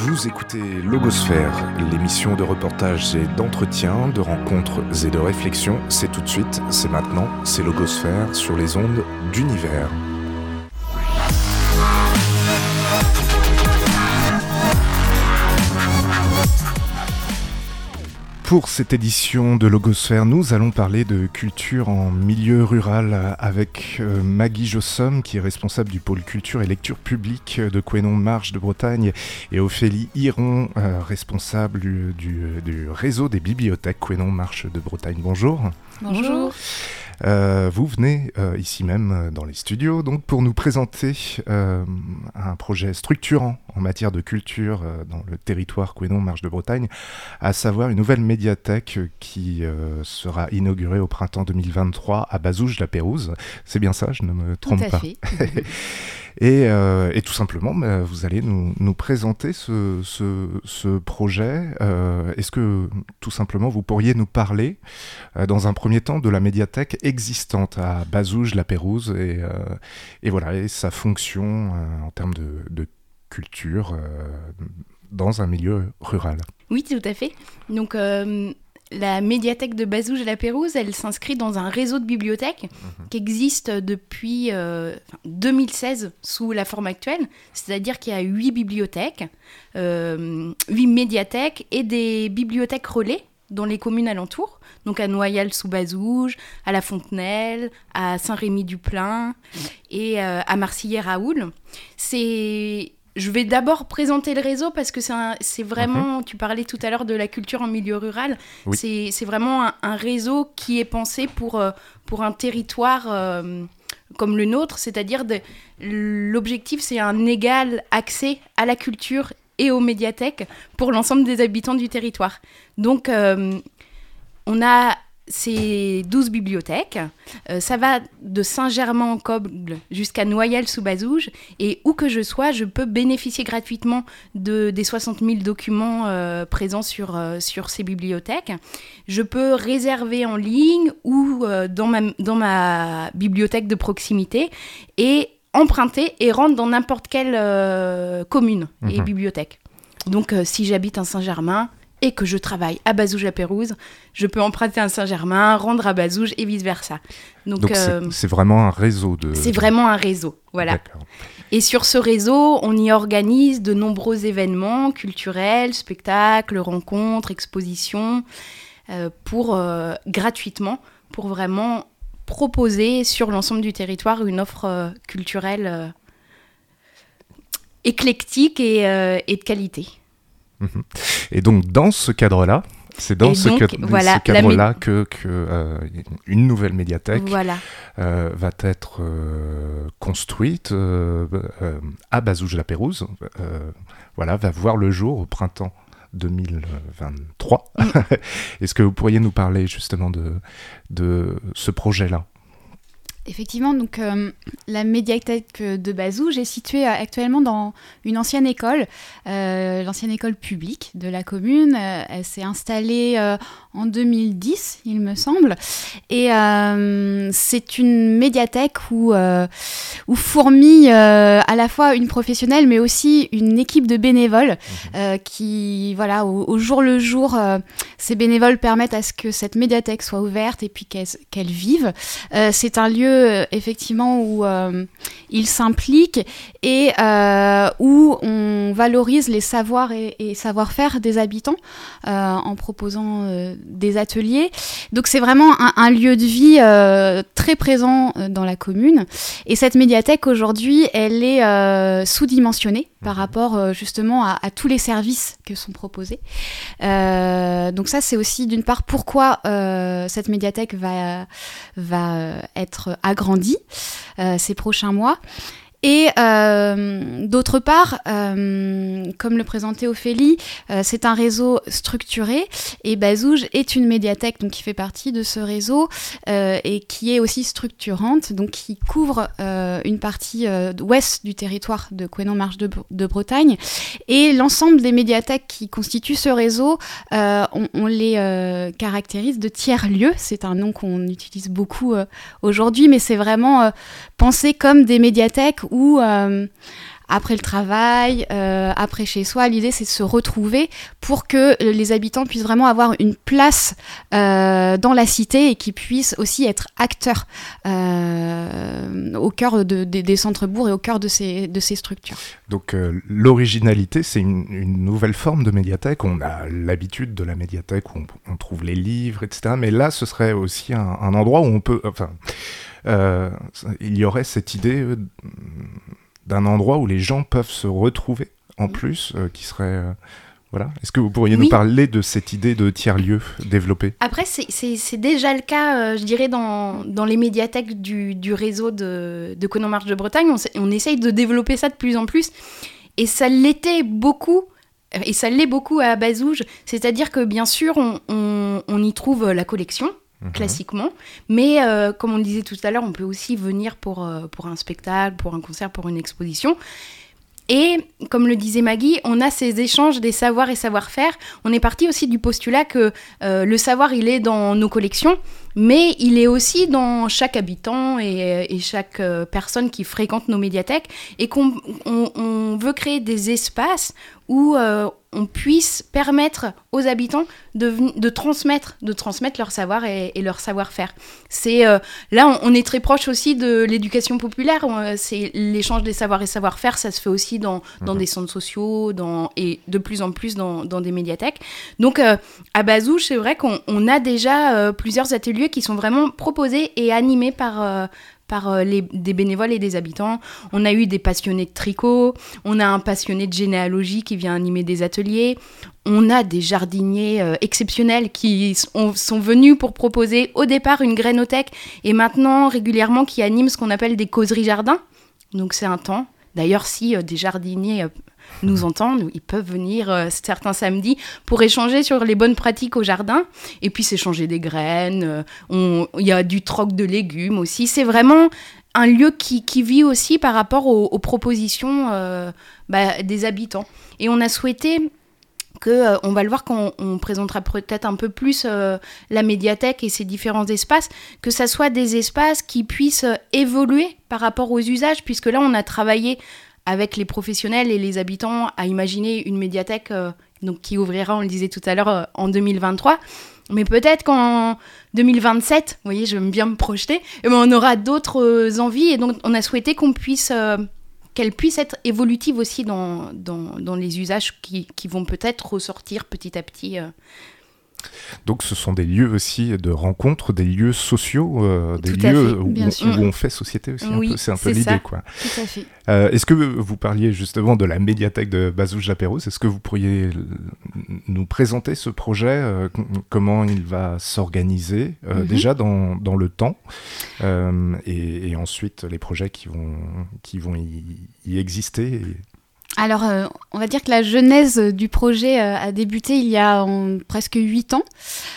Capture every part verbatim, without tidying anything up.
Vous écoutez Logosphère, l'émission de reportage et d'entretien, de rencontres et de réflexions. C'est tout de suite, c'est maintenant, c'est Logosphère sur les ondes d'Univers. Pour cette édition de Logosphère, nous allons parler de culture en milieu rural avec euh, Maggie Jossom, qui est responsable du pôle culture et lecture publique de Couesnon Marche de Bretagne, et Ophélie Hiron, euh, responsable du, du, du réseau des bibliothèques Couesnon Marche de Bretagne. Bonjour. Bonjour. Euh, vous venez euh, ici même euh, dans les studios donc pour nous présenter euh, un projet structurant en matière de culture euh, dans le territoire Couesnon Marche de Bretagne, à savoir une nouvelle médiathèque qui euh, sera inaugurée au printemps deux mille vingt-trois à Bazouges-la-Pérouse. C'est bien ça, je ne me trompe tout à pas. Fait. Et, euh, et tout simplement, bah, vous allez nous, nous présenter ce, ce, ce projet. Euh, est-ce que tout simplement vous pourriez nous parler, euh, dans un premier temps, de la médiathèque existante à Bazouges-la-Pérouse et, euh, et voilà, et sa fonction euh, en termes de, de culture euh, dans un milieu rural? Oui, tout à fait. Donc, euh, la médiathèque de Bazouges-la-Pérouse, elle s'inscrit dans un réseau de bibliothèques mmh. qui existe depuis euh, deux mille seize sous la forme actuelle. C'est-à-dire qu'il y a huit bibliothèques, euh, huit médiathèques et des bibliothèques relais dans les communes alentours. Donc à Noyal-sous-Bazouges, à La Fontenelle, à Saint-Rémy-du-Plain mmh. et euh, à Marcilly-Raoul. C'est... Je vais d'abord présenter le réseau parce que c'est, un, c'est vraiment, mmh. tu parlais tout à l'heure de la culture en milieu rural, oui. c'est, c'est vraiment un, un réseau qui est pensé pour, pour un territoire euh, comme le nôtre, c'est-à-dire de, l'objectif c'est un égal accès à la culture et aux médiathèques pour l'ensemble des habitants du territoire. Donc euh, on a ces douze bibliothèques, euh, ça va de Saint-Germain-en-Coble jusqu'à Noyal-sous-Bazouges, et où que je sois, je peux bénéficier gratuitement de, des soixante mille documents euh, présents sur, euh, sur ces bibliothèques. Je peux réserver en ligne ou euh, dans, ma, dans ma bibliothèque de proximité et emprunter et rendre dans n'importe quelle euh, commune mmh. et bibliothèque. Donc euh, si j'habite à Saint-Germain, et que je travaille à Bazouges-la-Pérouse, je peux emprunter à Saint-Germain, rendre à Bazouges et vice-versa. Donc, Donc euh, c'est, c'est vraiment un réseau de... C'est vraiment un réseau, voilà. D'accord. Et sur ce réseau, on y organise de nombreux événements culturels, spectacles, rencontres, expositions, euh, pour, euh, gratuitement, pour vraiment proposer sur l'ensemble du territoire une offre euh, culturelle euh, éclectique et, euh, et de qualité. Et donc dans ce cadre-là, c'est dans ce, donc, cadre, voilà, ce cadre-là mé- que, que euh, une nouvelle médiathèque voilà. euh, va être euh, construite euh, euh, à Bazouges-la-Pérouse. Euh, voilà, va voir le jour au printemps deux mille vingt-trois. Mm. Est-ce que vous pourriez nous parler justement de, de ce projet-là ? Effectivement, donc euh, la médiathèque de Bazouges est située euh, actuellement dans une ancienne école, euh, l'ancienne école publique de la commune. Euh, elle s'est installée euh, en deux mille dix, il me semble, et euh, c'est une médiathèque où, euh, où fourmille euh, à la fois une professionnelle, mais aussi une équipe de bénévoles mmh. euh, qui, voilà, au, au jour le jour, euh, ces bénévoles permettent à ce que cette médiathèque soit ouverte et puis qu'elle, qu'elle vive. Euh, c'est un lieu effectivement où euh, il s'implique et euh, où on valorise les savoirs et, et savoir-faire des habitants euh, en proposant euh, des ateliers. Donc c'est vraiment un, un lieu de vie euh, très présent euh, dans la commune. Et cette médiathèque aujourd'hui, elle est euh, sous-dimensionnée par rapport euh, justement à, à tous les services que sont proposés. Euh, donc ça, c'est aussi d'une part pourquoi euh, cette médiathèque va, va être agrandie euh, ces prochains mois. Et euh, d'autre part, euh, comme le présentait Ophélie, euh, c'est un réseau structuré et Bazouges est une médiathèque donc, qui fait partie de ce réseau euh, et qui est aussi structurante, donc qui couvre euh, une partie euh, ouest du territoire de Couesnon Marche de, de Bretagne. Et l'ensemble des médiathèques qui constituent ce réseau, euh, on, on les euh, caractérise de tiers-lieux. C'est un nom qu'on utilise beaucoup euh, aujourd'hui, mais c'est vraiment euh, pensé comme des médiathèques où, euh, après le travail, euh, après chez soi. L'idée, c'est de se retrouver pour que les habitants puissent vraiment avoir une place euh, dans la cité et qu'ils puissent aussi être acteurs euh, au cœur de, de, des centres-bourgs et au cœur de ces, de ces structures. Donc euh, l'originalité, c'est une, une nouvelle forme de médiathèque. On a l'habitude de la médiathèque où on, on trouve les livres, et cetera. Mais là, ce serait aussi un, un endroit où on peut... Enfin, euh, il y aurait cette idée euh, d'un endroit où les gens peuvent se retrouver en plus, euh, qui serait... Euh, voilà. Est-ce que vous pourriez oui. nous parler de cette idée de tiers-lieu développée ? Après, c'est, c'est, c'est déjà le cas, euh, je dirais, dans, dans les médiathèques du, du réseau de, de Conon Marche de Bretagne. On, on essaye de développer ça de plus en plus. Et ça l'était beaucoup, et ça l'est beaucoup à Bazouges. C'est-à-dire que, bien sûr, on, on, on y trouve la collection, mmh. classiquement. Mais, euh, comme on le disait tout à l'heure, on peut aussi venir pour, euh, pour un spectacle, pour un concert, pour une exposition. Et, comme le disait Maggie, on a ces échanges des savoirs et savoir-faire. On est parti aussi du postulat que euh, le savoir, il est dans nos collections, mais il est aussi dans chaque habitant et, et chaque euh, personne qui fréquente nos médiathèques, et qu'on on, on veut créer des espaces où euh, on puisse permettre aux habitants de, de, transmettre, de transmettre leur savoir et, et leur savoir-faire. C'est, euh, là, on, on est très proche aussi de l'éducation populaire. On, c'est l'échange des savoirs et savoir-faire, ça se fait aussi dans, dans mmh. des centres sociaux dans, et de plus en plus dans, dans des médiathèques. Donc, euh, à Bazouges, c'est vrai qu'on on a déjà euh, plusieurs ateliers qui sont vraiment proposés et animés par... Euh, par les, des bénévoles et des habitants. On a eu des passionnés de tricot, on a un passionné de généalogie qui vient animer des ateliers, on a des jardiniers euh, exceptionnels qui sont, sont venus pour proposer au départ une grainothèque et maintenant régulièrement qui animent ce qu'on appelle des causeries jardins. Donc c'est un temps. D'ailleurs, si euh, des jardiniers euh, nous entendent, ils peuvent venir euh, certains samedis pour échanger sur les bonnes pratiques au jardin et puis s'échanger des graines. Il euh, y a du troc de légumes aussi. C'est vraiment un lieu qui, qui vit aussi par rapport aux, aux propositions euh, bah, des habitants. Et on a souhaité que, euh, on va le voir quand on, on présentera peut-être un peu plus euh, la médiathèque et ses différents espaces, que ça soit des espaces qui puissent euh, évoluer par rapport aux usages, puisque là on a travaillé avec les professionnels et les habitants à imaginer une médiathèque euh, donc, qui ouvrira, on le disait tout à l'heure, euh, en deux mille vingt-trois. Mais peut-être qu'en deux mille vingt-sept, vous voyez, j'aime bien me projeter, et ben on aura d'autres euh, envies, et donc on a souhaité qu'on puisse... Euh, qu'elle puisse être évolutive aussi dans, dans, dans les usages qui, qui vont peut-être ressortir petit à petit. Euh. Donc ce sont des lieux aussi de rencontres, des lieux sociaux, euh, des Tout lieux où on, où on fait société aussi. Oui, un peu. C'est un peu c'est l'idée, ça. Quoi. Tout à fait. Euh, est-ce que vous parliez justement de la médiathèque de Bazouges-la-Pérouse ? Est-ce que vous pourriez nous présenter ce projet, euh, comment il va s'organiser, euh, mm-hmm. déjà dans, dans le temps, euh, et, et ensuite les projets qui vont, qui vont y, y exister et... Alors, euh, on va dire que la genèse du projet euh, a débuté il y a en, presque huit ans.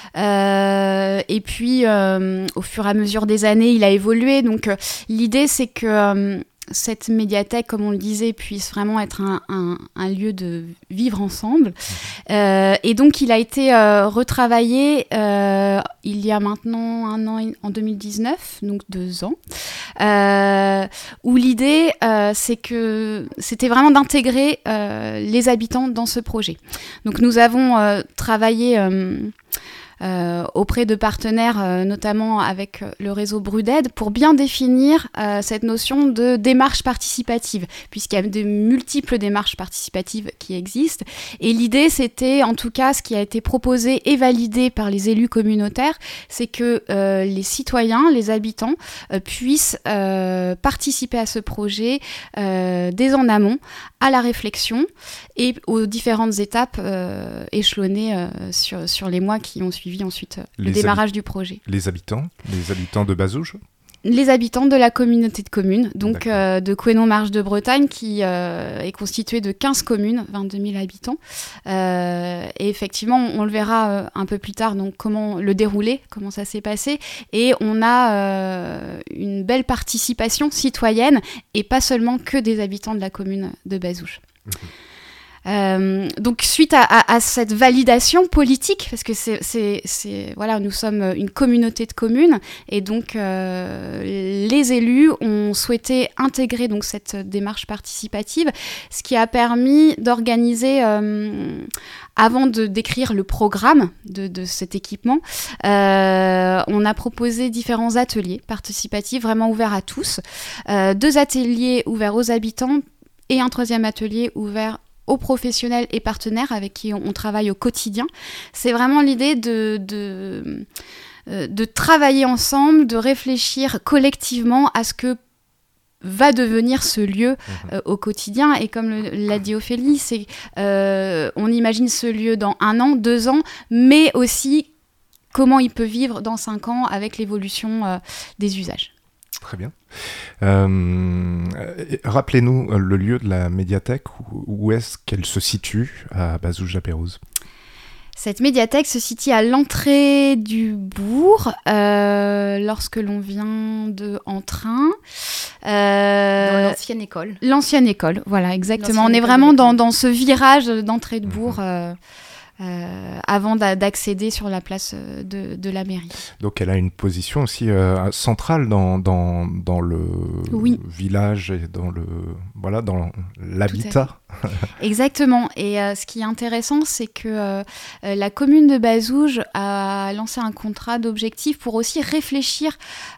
Euh, et puis, euh, au fur et à mesure des années, il a évolué. Donc, euh, l'idée, c'est que euh, cette médiathèque, comme on le disait, puisse vraiment être un, un, un lieu de vivre ensemble. Euh, et donc, il a été euh, retravaillé euh, il y a maintenant un an, en deux mille dix-neuf, donc deux ans, euh, où l'idée, euh, c'est que c'était vraiment d'intégrer euh, les habitants dans ce projet. Donc, nous avons euh, travaillé... Euh, Euh, auprès de partenaires, euh, notamment avec euh, le réseau Bruded, pour bien définir euh, cette notion de démarche participative, puisqu'il y a de multiples démarches participatives qui existent. Et l'idée, c'était, en tout cas, ce qui a été proposé et validé par les élus communautaires, c'est que euh, les citoyens, les habitants, euh, puissent euh, participer à ce projet euh, dès en amont, à la réflexion et aux différentes étapes euh, échelonnées euh, sur, sur les mois qui ont suivi ensuite euh, le démarrage habi- du projet. Les habitants Les habitants de Bazouges ? Les habitants de la communauté de communes, donc euh, de Conon Marche de Bretagne, qui euh, est constituée de quinze communes, vingt-deux mille habitants. Euh, et effectivement, on, on le verra euh, un peu plus tard, donc comment le déroulé, comment ça s'est passé. Et on a euh, une belle participation citoyenne, et pas seulement que des habitants de la commune de Bazouges. Mmh. Euh, donc suite à, à, à cette validation politique, parce que c'est, c'est, c'est, voilà, nous sommes une communauté de communes, et donc euh, les élus ont souhaité intégrer donc cette démarche participative, ce qui a permis d'organiser, euh, avant de d'écrire le programme de, de cet équipement, euh, on a proposé différents ateliers participatifs vraiment ouverts à tous, euh, deux ateliers ouverts aux habitants et un troisième atelier ouvert aux professionnels et partenaires avec qui on, on travaille au quotidien. C'est vraiment l'idée de, de, euh, de travailler ensemble, de réfléchir collectivement à ce que va devenir ce lieu euh, au quotidien. Et comme le, l'a dit Ophélie, c'est, euh, on imagine ce lieu dans un an, deux ans, mais aussi comment il peut vivre dans cinq ans avec l'évolution euh, des usages. Très bien. Euh, rappelez-nous le lieu de la médiathèque, où, où est-ce qu'elle se situe à Bazouges-la-Pérouse? Cette médiathèque se situe à l'entrée du bourg, euh, lorsque l'on vient de en train. Euh, dans l'ancienne école. L'ancienne école, voilà, exactement. L'ancienne on est école vraiment dans, dans ce virage d'entrée de bourg. Euh, Euh, avant d'a- d'accéder sur la place de, de la mairie. Donc elle a une position aussi euh, centrale dans, dans, dans le oui. village et dans, le, voilà, dans l'habitat. Exactement. Et euh, ce qui est intéressant, c'est que euh, la commune de Bazouges a lancé un contrat d'objectifs pour aussi réfléchir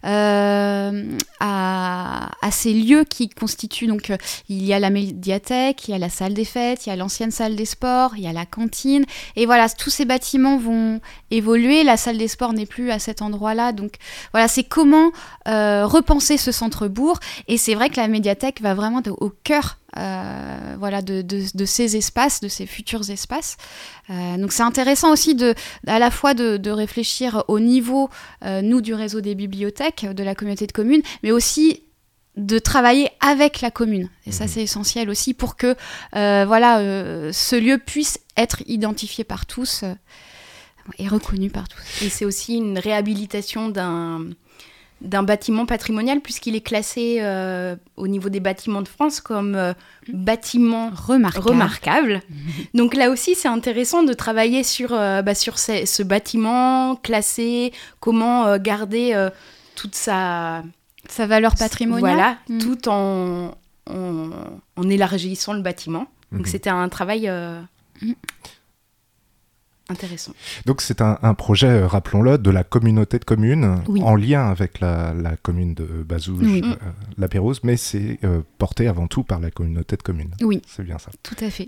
euh, à, à ces lieux qui constituent. Donc, euh, il y a la médiathèque, il y a la salle des fêtes, il y a l'ancienne salle des sports, il y a la cantine. Et voilà, tous ces bâtiments vont évoluer. La salle des sports n'est plus à cet endroit-là. Donc voilà, c'est comment euh, repenser ce centre-bourg. Et c'est vrai que la médiathèque va vraiment au cœur euh, voilà, de, de, de ces espaces, de ces futurs espaces. Euh, donc c'est intéressant aussi de, à la fois de, de réfléchir au niveau, euh, nous, du réseau des bibliothèques, de la communauté de communes, mais aussi de travailler avec la commune. Et ça, c'est essentiel aussi pour que euh, voilà, euh, ce lieu puisse être identifié par tous euh, et reconnu par tous. Et c'est aussi une réhabilitation d'un, d'un bâtiment patrimonial, puisqu'il est classé euh, au niveau des bâtiments de France comme euh, bâtiment remarquable. remarquable. Donc là aussi, c'est intéressant de travailler sur, euh, bah, sur ce, ce bâtiment classé, comment euh, garder euh, toute sa... sa valeur patrimoniale. Voilà, mmh. tout en, en, en élargissant le bâtiment. Mmh. Donc c'était un travail euh, mmh. intéressant. Donc c'est un, un projet, euh, rappelons-le, de la communauté de communes, oui. en lien avec la, la commune de Bazouges, oui. euh, la Pérouse, mais c'est euh, porté avant tout par la communauté de communes. Oui, c'est bien ça. Tout à fait.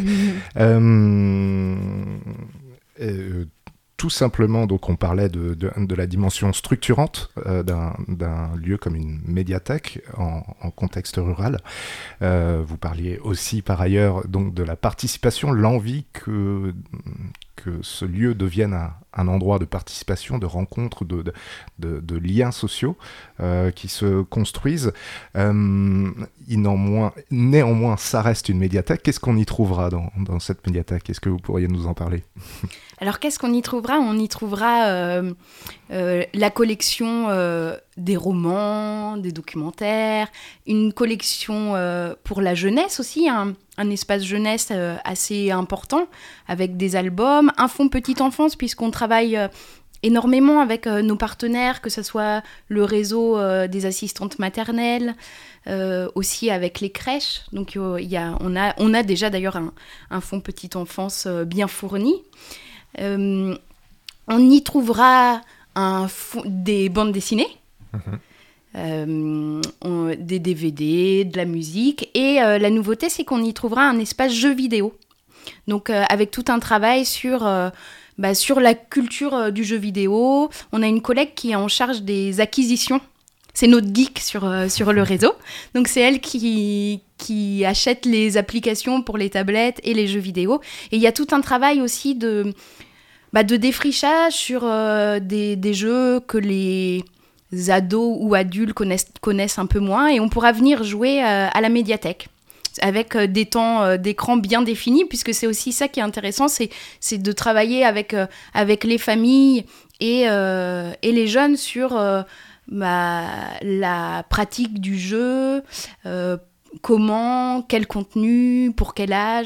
euh, euh, Tout simplement, donc on parlait de, de, de la dimension structurante euh, d'un, d'un lieu comme une médiathèque en, en contexte rural. Euh, vous parliez aussi par ailleurs donc de la participation, l'envie que, que ce lieu devienne un, un endroit de participation, de rencontre, de, de, de, de liens sociaux euh, qui se construisent. Euh, néanmoins, néanmoins, ça reste une médiathèque. Qu'est-ce qu'on y trouvera dans, dans cette médiathèque? Est-ce que vous pourriez nous en parler? Alors, qu'est-ce qu'on y trouvera? On y trouvera euh, euh, la collection euh, des romans, des documentaires, une collection euh, pour la jeunesse aussi, un, un espace jeunesse euh, assez important, avec des albums, un fonds petite enfance, puisqu'on travaille euh, énormément avec euh, nos partenaires, que ce soit le réseau euh, des assistantes maternelles, euh, aussi avec les crèches. Donc, euh, y a, on, a, on a déjà d'ailleurs un, un fonds petite enfance euh, bien fourni. Euh, on y trouvera un fond, des bandes dessinées, mmh. euh, on, des D V D, de la musique, et euh, la nouveauté, c'est qu'on y trouvera un espace jeux vidéo. Donc euh, avec tout un travail sur, euh, bah, sur la culture euh, du jeu vidéo. On a une collègue qui est en charge des acquisitions. C'est notre geek sur, euh, sur le réseau. Donc c'est elle qui, qui achète les applications pour les tablettes et les jeux vidéo. Et il y a tout un travail aussi de, bah, de défrichage sur euh, des, des jeux que les ados ou adultes connaissent, connaissent un peu moins. Et on pourra venir jouer euh, à la médiathèque avec euh, des temps euh, d'écran bien définis, puisque c'est aussi ça qui est intéressant, c'est, c'est de travailler avec, euh, avec les familles et, euh, et les jeunes sur... Euh, Bah, la pratique du jeu, euh, comment, quel contenu, pour quel âge.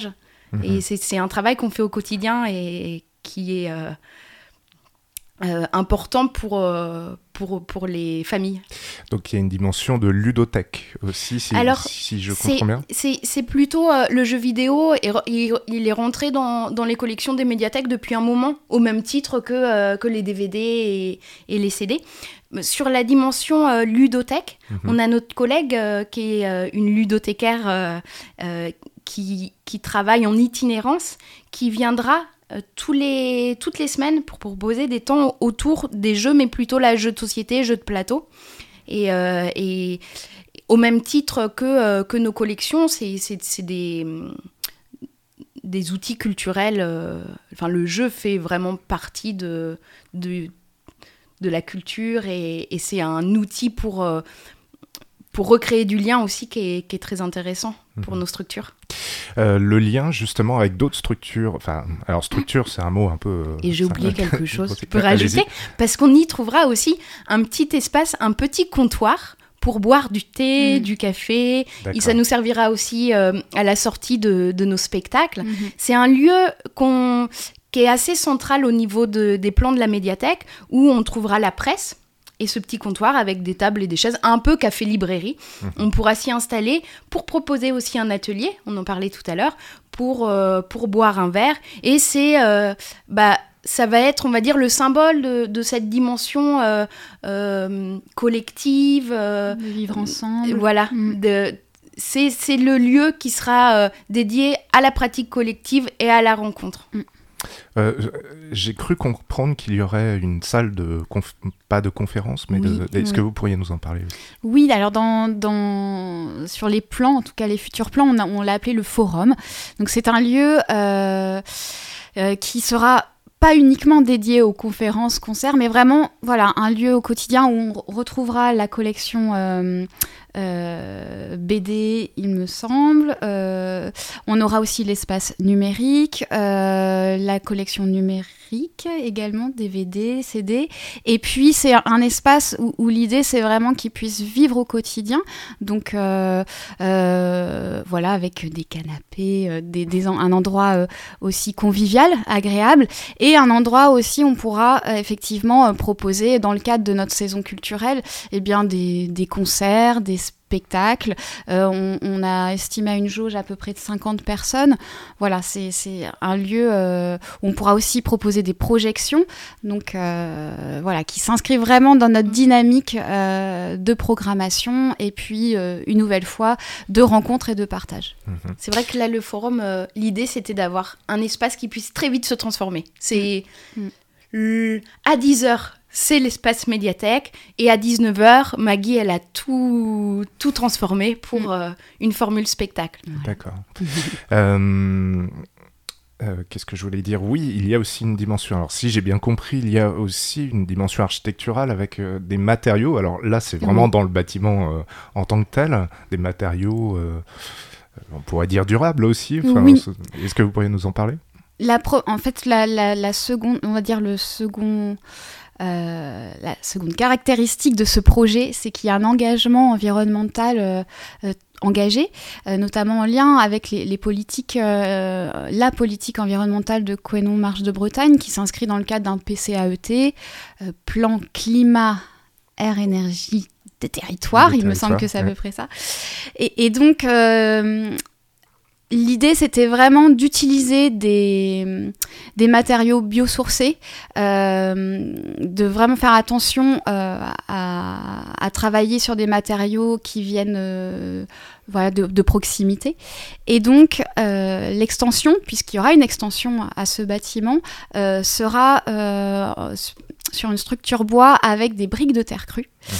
Mmh. Et c'est, c'est un travail qu'on fait au quotidien et qui est euh, euh, important pour, euh, pour, pour les familles. Donc il y a une dimension de ludothèque aussi, si, Alors, si je c'est, comprends bien. C'est, c'est plutôt euh, le jeu vidéo, et, il, il est rentré dans, dans les collections des médiathèques depuis un moment, au même titre que, euh, que les D V D et, et les C D. Sur la dimension euh, ludothèque, mmh. on a notre collègue euh, qui est euh, une ludothécaire euh, euh, qui, qui travaille en itinérance, qui viendra euh, tous les, toutes les semaines pour proposer des temps autour des jeux, mais plutôt la jeu de société, jeu de plateau. Et, euh, et au même titre que, euh, que nos collections, c'est, c'est, c'est des, des outils culturels. Euh, enfin, le jeu fait vraiment partie de... de de la culture et, et c'est un outil pour, euh, pour recréer du lien aussi qui est, qui est très intéressant pour mmh. nos structures. Euh, le lien justement avec d'autres structures, enfin, alors structure c'est un mot un peu... Euh, et j'ai oublié quelque chose, je peux rajouter, parce qu'on y trouvera aussi un petit espace, un petit comptoir pour boire du thé, mmh. du café. Et ça nous servira aussi euh, à la sortie de, de nos spectacles. Mmh. C'est un lieu qu'on... qui est assez central au niveau de, des plans de la médiathèque, où on trouvera la presse et ce petit comptoir avec des tables et des chaises, un peu café-librairie. Mmh. On pourra s'y installer pour proposer aussi un atelier, on en parlait tout à l'heure, pour, euh, pour boire un verre. Et c'est, euh, bah, ça va être, on va dire, le symbole de, de cette dimension euh, euh, collective. Euh, de vivre ensemble. Voilà, mmh. de... C'est, c'est le lieu qui sera euh, dédié à la pratique collective et à la rencontre. Mmh. Euh, j'ai cru comprendre qu'il y aurait une salle de conf... pas de conférence, mais oui, de... est-ce oui. que vous pourriez nous en parler aussi ? Oui, alors dans, dans sur les plans, en tout cas les futurs plans, on, a, on l'a appelé le forum. Donc c'est un lieu euh, euh, qui sera pas uniquement dédié aux conférences, concerts, mais vraiment voilà un lieu au quotidien où on retrouvera la collection euh, euh, B D, il me semble. Euh, on aura aussi l'espace numérique, euh, la collection numérique également, D V D, C D. Et puis c'est un espace où, où l'idée c'est vraiment qu'ils puissent vivre au quotidien. Donc euh, euh, voilà, avec des canapés, euh, des, des, un endroit euh, aussi convivial, agréable, et un endroit aussi où on pourra euh, effectivement euh, proposer dans le cadre de notre saison culturelle, eh bien des, des concerts, des spectacles. Euh, on, on a estimé à une jauge à peu près de cinquante personnes. Voilà, c'est, c'est un lieu euh, où on pourra aussi proposer des projections, donc euh, voilà, qui s'inscrivent vraiment dans notre dynamique euh, de programmation et puis euh, une nouvelle fois de rencontres et de partage. Mmh. C'est vrai que là, le forum, euh, l'idée c'était d'avoir un espace qui puisse très vite se transformer. C'est mmh. l- à dix heures. C'est l'espace médiathèque. Et à dix-neuf heures, Maggie, elle a tout, tout transformé pour mmh. euh, une formule spectacle. D'accord. euh, euh, qu'est-ce que je voulais dire ? Oui, il y a aussi une dimension. Alors, si j'ai bien compris, il y a aussi une dimension architecturale avec euh, des matériaux. Alors là, c'est vraiment mmh. dans le bâtiment euh, en tant que tel. Des matériaux, euh, on pourrait dire durables aussi. Enfin, oui. Est-ce que vous pourriez nous en parler ? la pro- En fait, la, la, la seconde, on va dire le second... Euh, la seconde caractéristique de ce projet, c'est qu'il y a un engagement environnemental euh, euh, engagé, euh, notamment en lien avec les, les politiques, euh, la politique environnementale de Couesnon Marche de Bretagne, qui s'inscrit dans le cadre d'un P C A E T, euh, plan climat, air, énergie des territoires, des il territoires, me semble que c'est à ouais. peu près ça. Et, et donc, euh, l'idée, c'était vraiment d'utiliser des, des matériaux biosourcés, euh, de vraiment faire attention euh, à, à travailler sur des matériaux qui viennent euh, voilà, de, de proximité. Et donc, euh, l'extension, puisqu'il y aura une extension à ce bâtiment, euh, sera euh, sur une structure bois avec des briques de terre crue. Mmh.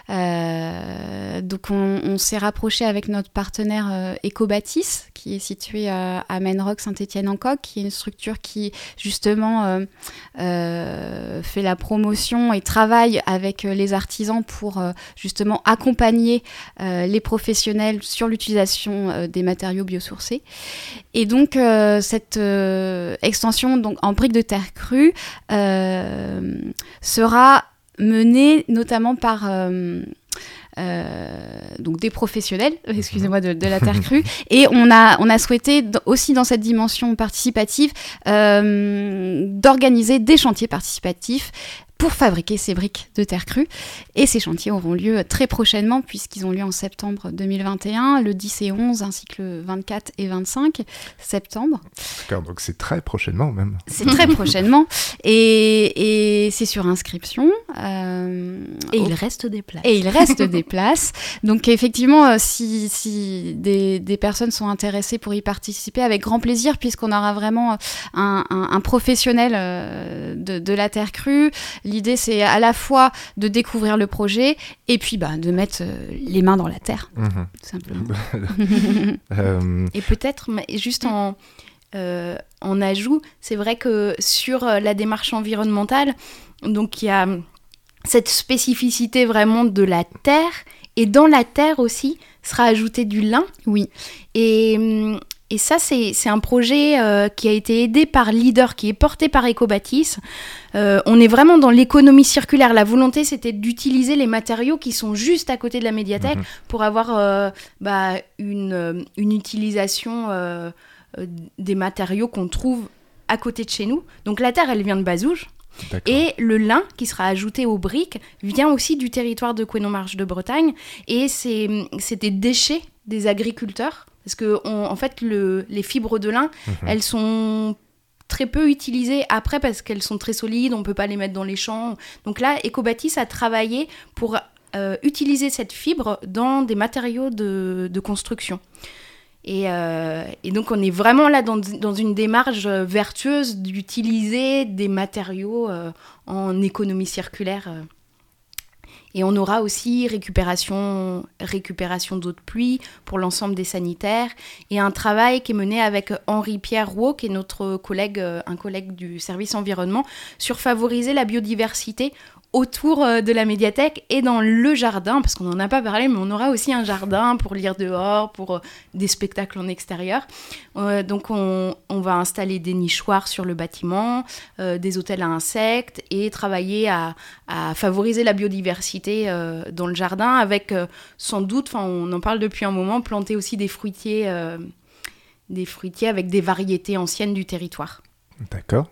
Euh, donc on, on s'est rapproché avec notre partenaire euh, Ecobatis, qui est situé euh, à Menrock, Saint-Étienne-en-Coque, qui est une structure qui justement euh, euh, fait la promotion et travaille avec euh, les artisans pour euh, justement accompagner euh, les professionnels sur l'utilisation euh, des matériaux biosourcés. Et donc euh, cette euh, extension donc, en briques de terre crue euh, sera menée notamment par euh, euh, donc des professionnels, excusez-moi, de, de la terre crue. Et on a, on a souhaité d- aussi dans cette dimension participative euh, d'organiser des chantiers participatifs pour fabriquer ces briques de terre crue. Et ces chantiers auront lieu très prochainement, puisqu'ils ont lieu en septembre deux mille vingt et un, le dix et onze, ainsi que le vingt-quatre et vingt-cinq septembre. D'accord, donc c'est très prochainement même. C'est très prochainement. Et, et c'est sur inscription. Euh, Et au- il reste des places. Et il reste des places. Donc effectivement, euh, si, si des, des personnes sont intéressées pour y participer, avec grand plaisir, puisqu'on aura vraiment un, un, un professionnel euh, de, de la terre crue. L'idée, c'est à la fois de découvrir le projet et puis bah, de mettre euh, les mains dans la terre, Mhm. tout simplement. Euh, Et peut-être, mais juste en, euh, en ajout, c'est vrai que sur euh, la démarche environnementale, donc il y a cette spécificité vraiment de la terre, et dans la terre aussi sera ajouté du lin. Oui. Et, hum, et ça, c'est, c'est un projet euh, qui a été aidé par Leader, qui est porté par Ecobâtisse. Euh, on est vraiment dans l'économie circulaire. La volonté, c'était d'utiliser les matériaux qui sont juste à côté de la médiathèque Mhm. pour avoir euh, bah, une, euh, une utilisation euh, euh, des matériaux qu'on trouve à côté de chez nous. Donc la terre, elle vient de Bazouges. d'accord. Et le lin qui sera ajouté aux briques vient aussi du territoire de Couesnon-Marche de Bretagne. Et c'est, c'est des déchets des agriculteurs. Parce que, on- en fait, le, les fibres de lin, Mhm. elles sont très peu utilisées après parce qu'elles sont très solides, on ne peut pas les mettre dans les champs. Donc là, Ecobâtisse a travaillé pour euh, utiliser cette fibre dans des matériaux de, de construction. Et, euh, et donc on est vraiment là dans, dans une démarche euh, vertueuse d'utiliser des matériaux euh, en économie circulaire. euh. Et on aura aussi récupération, récupération d'eau de pluie pour l'ensemble des sanitaires et un travail qui est mené avec Henri-Pierre Rouault, qui est notre collègue, euh, un collègue du service environnement, sur favoriser la biodiversité autour euh, de la médiathèque et dans le jardin, parce qu'on n'en a pas parlé, mais on aura aussi un jardin pour lire dehors, pour euh, des spectacles en extérieur. Euh, donc on, on va installer des nichoirs sur le bâtiment, euh, des hôtels à insectes et travailler à, à favoriser la biodiversité euh, dans le jardin avec euh, sans doute, enfin on en parle depuis un moment, planter aussi des fruitiers, euh, des fruitiers avec des variétés anciennes du territoire. D'accord.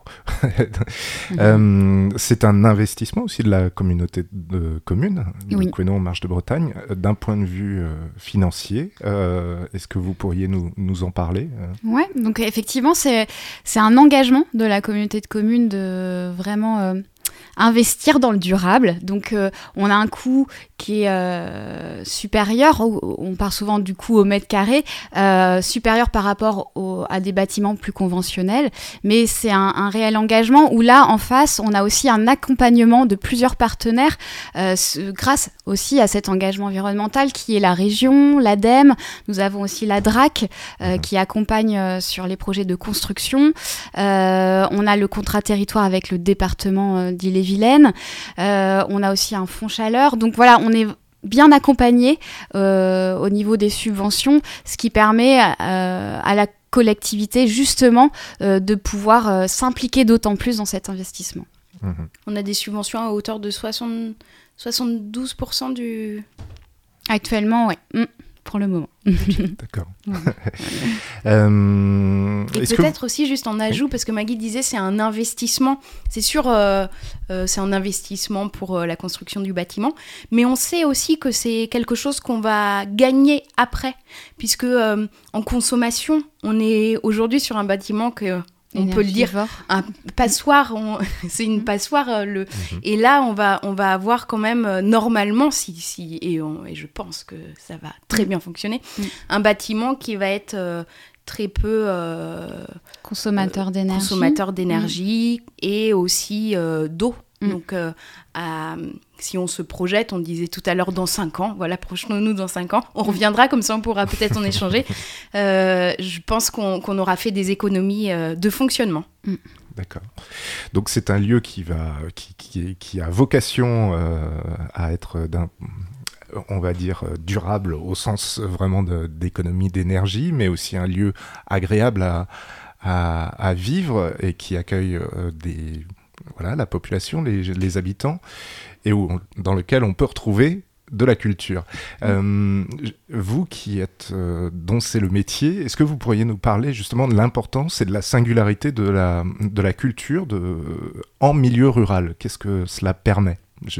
Euh, c'est un investissement aussi de la communauté de communes, de Oui. Couesnon-Marche de Bretagne, euh, d'un point de vue euh, financier. Euh, est-ce que vous pourriez nous, nous en parler euh Ouais, donc effectivement, c'est, c'est un engagement de la communauté de communes de vraiment euh, investir dans le durable. Donc, euh, on a un coût qui est euh, supérieur, on part souvent du coût au mètre carré, euh, supérieur par rapport au, à des bâtiments plus conventionnels, mais c'est un, un réel engagement où là, en face, on a aussi un accompagnement de plusieurs partenaires euh, ce, grâce aussi à cet engagement environnemental qui est la région, l'ADEME, nous avons aussi la D R A C euh, qui accompagne euh, sur les projets de construction, euh, on a le contrat territoire avec le département euh, d'Ille-et-Vilaine, euh, on a aussi un fonds chaleur, donc voilà, on est bien accompagné euh, au niveau des subventions, ce qui permet euh, à la collectivité justement euh, de pouvoir euh, s'impliquer d'autant plus dans cet investissement. Mmh. On a des subventions à hauteur de soixante, soixante-douze pour cent du... Actuellement, oui, mmh, pour le moment. D'accord. euh, Et est-ce peut-être aussi, juste en ajout, parce que Maggie disait c'est un investissement, c'est sûr, euh, euh, c'est un investissement pour euh, la construction du bâtiment, mais on sait aussi que c'est quelque chose qu'on va gagner après, puisque euh, en consommation, on est aujourd'hui sur un bâtiment que... On peut le dire, un passoire, on... c'est une passoire. Euh, le... Mmh. Et là, on va, on va avoir quand même, euh, normalement, si, si, et, on, et je pense que ça va très bien fonctionner, mmh. un bâtiment qui va être euh, très peu... Euh, consommateur euh, d'énergie. Consommateur d'énergie mmh. et aussi euh, d'eau. Mmh. Donc, euh, à, si on se projette, on disait tout à l'heure dans cinq ans, voilà, projetons-nous dans cinq ans, on reviendra, comme ça on pourra peut-être en échanger. Euh, je pense qu'on, qu'on aura fait des économies euh, de fonctionnement. Mmh. D'accord. Donc c'est un lieu qui, va, qui, qui, qui a vocation euh, à être d'un... on va dire, durable au sens vraiment de, d'économie d'énergie, mais aussi un lieu agréable à, à, à vivre et qui accueille euh, des... Voilà, la population, les, les habitants, et où, dans lequel on peut retrouver de la culture. Euh, vous qui êtes, euh, dont c'est le métier, est-ce que vous pourriez nous parler justement de l'importance et de la singularité de la, de la culture de, en milieu rural ? Qu'est-ce que cela permet, justement ?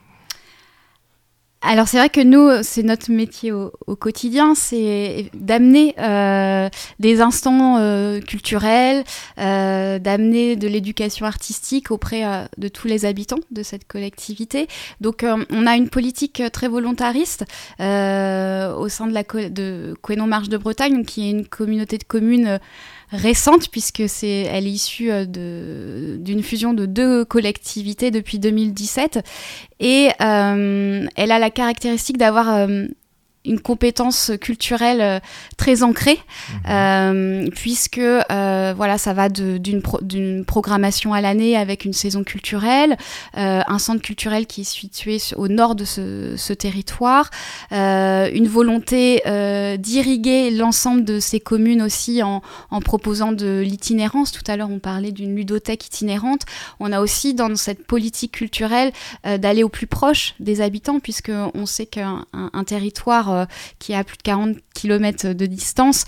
Alors c'est vrai que nous, c'est notre métier au, au quotidien, c'est d'amener euh, des instants euh, culturels, euh, d'amener de l'éducation artistique auprès euh, de tous les habitants de cette collectivité. Donc euh, on a une politique très volontariste euh, au sein de la co- de Couesnon Marche de Bretagne, qui est une communauté de communes euh, récente, puisque c'est, elle est issue de, d'une fusion de deux collectivités depuis deux mille dix-sept, et euh, elle a la caractéristique d'avoir euh, une compétence culturelle euh, très ancrée, mmh. euh, puisque euh, voilà, ça va de, d'une, pro, d'une programmation à l'année avec une saison culturelle, euh, un centre culturel qui est situé au nord de ce, ce territoire, euh, une volonté euh, d'irriguer l'ensemble de ces communes aussi en, en proposant de l'itinérance. Tout à l'heure, on parlait d'une ludothèque itinérante. On a aussi dans cette politique culturelle euh, d'aller au plus proche des habitants, puisqu'on sait qu'un un, un territoire euh, qui est à plus de quarante kilomètres de distance,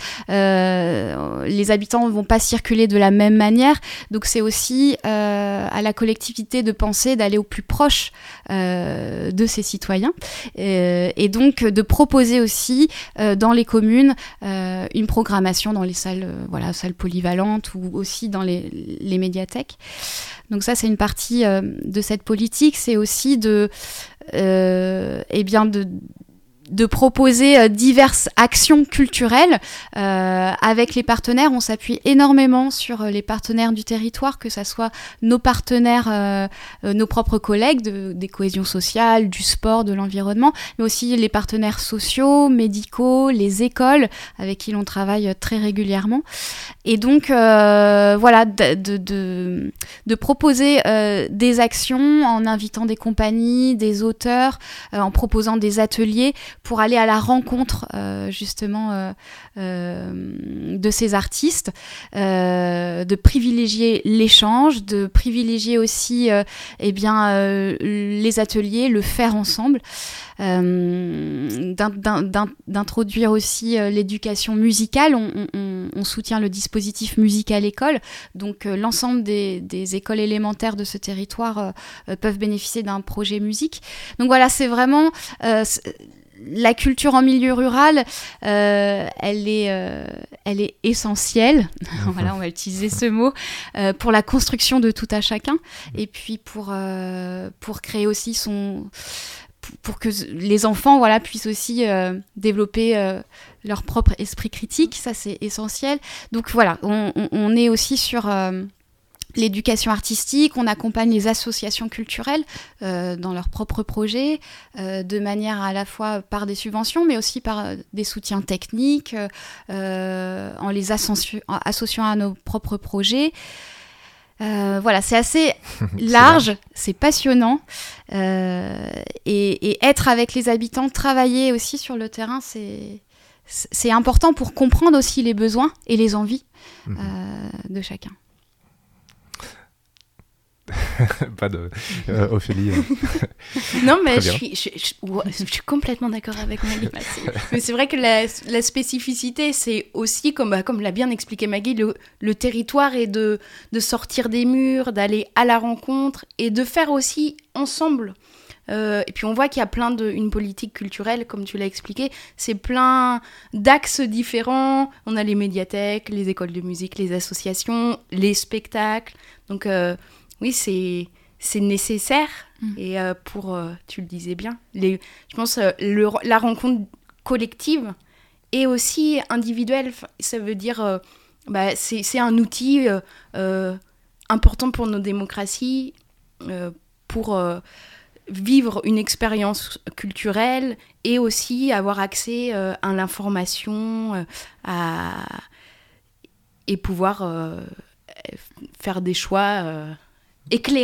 euh, les habitants ne vont pas circuler de la même manière. Donc c'est aussi euh, à la collectivité de penser d'aller au plus proche euh, de ses citoyens, euh, et donc de proposer aussi euh, dans les communes euh, une programmation dans les salles, euh, voilà, salles polyvalentes ou aussi dans les, les médiathèques. Donc ça, c'est une partie euh, de cette politique. C'est aussi de, euh, eh bien de de proposer euh, diverses actions culturelles euh, avec les partenaires. On s'appuie énormément sur euh, les partenaires du territoire, que ce soit nos partenaires, euh, euh, nos propres collègues de, des cohésions sociales, du sport, de l'environnement, mais aussi les partenaires sociaux, médicaux, les écoles avec qui l'on travaille très régulièrement. Et donc, euh, voilà, de, de, de, de proposer euh, des actions en invitant des compagnies, des auteurs, euh, en proposant des ateliers pour aller à la rencontre euh, justement euh, euh, de ces artistes, euh, de privilégier l'échange, de privilégier aussi euh, eh bien, euh, les ateliers, le faire ensemble, euh, d'in, d'in, d'introduire aussi euh, l'éducation musicale. On, on, on soutient le dispositif Musical École, donc euh, l'ensemble des, des écoles élémentaires de ce territoire euh, peuvent bénéficier d'un projet musique. Donc voilà, c'est vraiment... Euh, c'est, la culture en milieu rural, euh, elle est, euh, elle est essentielle. Voilà, on va utiliser ce mot euh, pour la construction de tout à chacun, et puis pour euh, pour créer aussi son, pour que les enfants, voilà, puissent aussi euh, développer euh, leur propre esprit critique. Ça, c'est essentiel. Donc voilà, on, on, on est aussi sur euh, l'éducation artistique, on accompagne les associations culturelles euh, dans leurs propres projets, euh, de manière à la fois par des subventions, mais aussi par euh, des soutiens techniques, euh, en les associ- en associant à nos propres projets. Euh, voilà, c'est assez large, c'est, c'est passionnant, euh, et, et être avec les habitants, travailler aussi sur le terrain, c'est, c'est important pour comprendre aussi les besoins et les envies euh, de chacun. Pas de euh, Ophélie. Non, mais je suis, je, je, je suis complètement d'accord avec Maggie. Mais c'est vrai que la, la spécificité, c'est aussi, comme, bah, comme l'a bien expliqué Maggie, le, le territoire est de, de sortir des murs, d'aller à la rencontre et de faire aussi ensemble. Euh, et puis on voit qu'il y a plein de... Une politique culturelle, comme tu l'as expliqué, c'est plein d'axes différents. On a les médiathèques, les écoles de musique, les associations, les spectacles. Donc... Euh, oui, c'est, c'est nécessaire. Mmh. Et euh, pour, euh, tu le disais bien, les, je pense euh, le, la rencontre collective et aussi individuelle, ça veut dire, euh, bah, c'est, c'est un outil euh, euh, important pour nos démocraties, euh, pour euh, vivre une expérience culturelle et aussi avoir accès euh, à l'information euh, à, et pouvoir euh, faire des choix... Euh, éclairé.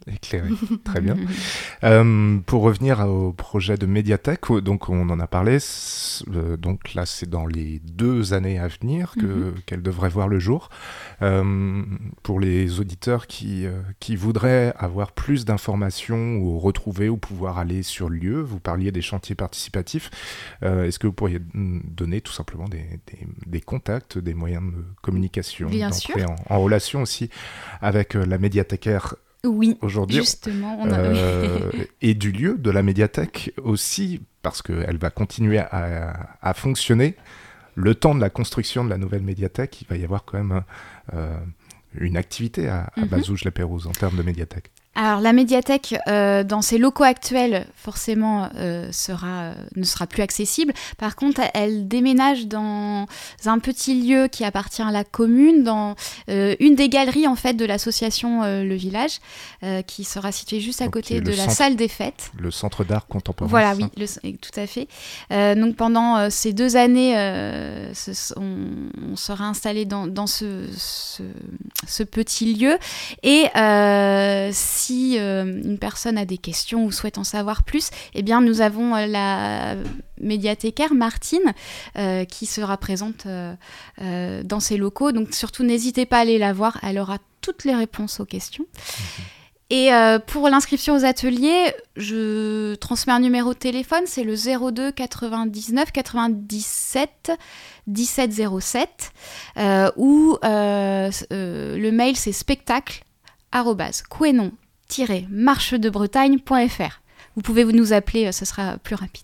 éclairé. Très bien. Euh, pour revenir au projet de médiathèque, donc on en a parlé, euh, donc là c'est dans les deux années à venir que, mm-hmm. qu'elle devrait voir le jour. Euh, pour les auditeurs qui, euh, qui voudraient avoir plus d'informations ou retrouver ou pouvoir aller sur lieu, vous parliez des chantiers participatifs, euh, est-ce que vous pourriez donner tout simplement des, des, des contacts, des moyens de communication, Bien d'entrer sûr. en, en relation aussi avec euh, la médiathécaire oui, aujourd'hui, justement, on a... euh, et du lieu de la médiathèque aussi, parce qu'elle va continuer à, à fonctionner. Le temps de la construction de la nouvelle médiathèque, il va y avoir quand même euh, une activité à, à mm-hmm. Bazouges-les-Pérouse en termes de médiathèque. Alors la médiathèque, euh, dans ses locaux actuels, forcément, euh, sera, euh, ne sera plus accessible. Par contre, elle déménage dans un petit lieu qui appartient à la commune, dans euh, une des galeries en fait de l'association euh, Le Village, euh, qui sera située juste à donc, côté de la centre, salle des fêtes. Le centre d'art contemporain. Voilà, oui, le, tout à fait. Euh, donc pendant euh, ces deux années, euh, ce, on, on sera installé dans, dans ce, ce, ce petit lieu. Et euh, si Si euh, une personne a des questions ou souhaite en savoir plus, eh bien, nous avons euh, la médiathécaire Martine euh, qui sera présente euh, euh, dans ces locaux. Donc surtout, n'hésitez pas à aller la voir. Elle aura toutes les réponses aux questions. Mmh. Et euh, pour l'inscription aux ateliers, je transmets un numéro de téléphone, c'est le zéro deux quatre-vingt-dix-neuf quatre-vingt-dix-sept dix-sept zéro sept euh, ou euh, euh, le mail c'est spectacle arobase quénon tiret marche de bretagne point f r. Vous pouvez nous appeler, ce sera plus rapide.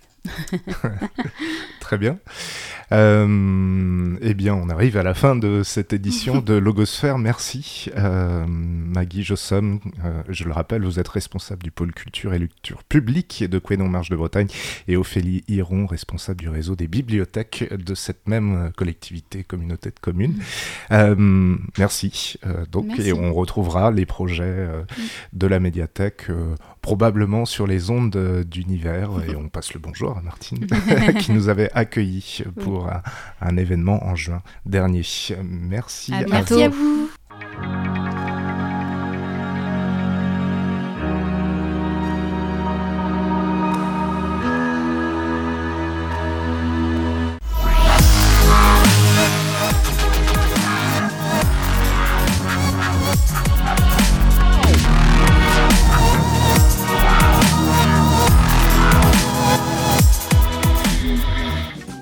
Très bien. Euh, eh bien, on arrive à la fin de cette édition de Logosphère. Merci. Euh, Maggie Jossom, euh, je le rappelle, vous êtes responsable du pôle culture et lecture publique de Quénon Marche de Bretagne, et Ophélie Hiron, responsable du réseau des bibliothèques de cette même collectivité, communauté de communes. Euh, merci. Euh, donc, merci. Et on retrouvera les projets euh, de la médiathèque euh, probablement sur les ondes d'Univers, et on passe le bonjour à Martine qui nous avait accueillis pour un, un événement en juin dernier. Merci à, à, merci à vous.